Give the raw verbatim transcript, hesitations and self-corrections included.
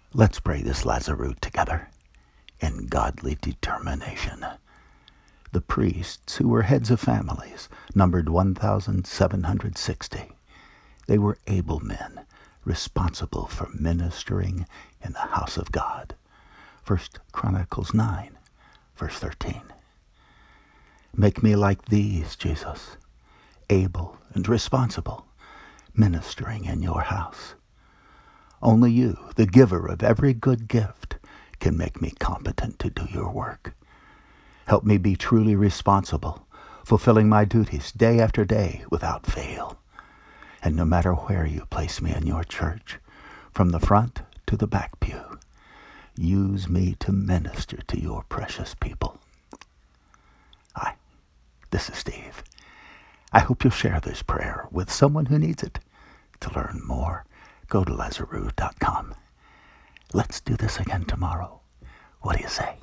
Let's pray this Lazarus together in godly determination. The priests, who were heads of families, numbered one thousand seven hundred sixty. They were able men, responsible for ministering in the house of God. First Chronicles nine, verse thirteen. Make me like these, Jesus, able and responsible, ministering in your house. Only you, the giver of every good gift, can make me competent to do your work. Help me be truly responsible, fulfilling my duties day after day without fail. And no matter where you place me in your church, from the front to the back pew, use me to minister to your precious people. Hi, this is Steve. I hope you'll share this prayer with someone who needs it. To learn more, go to Lazarus dot com. Let's do this again tomorrow. What do you say?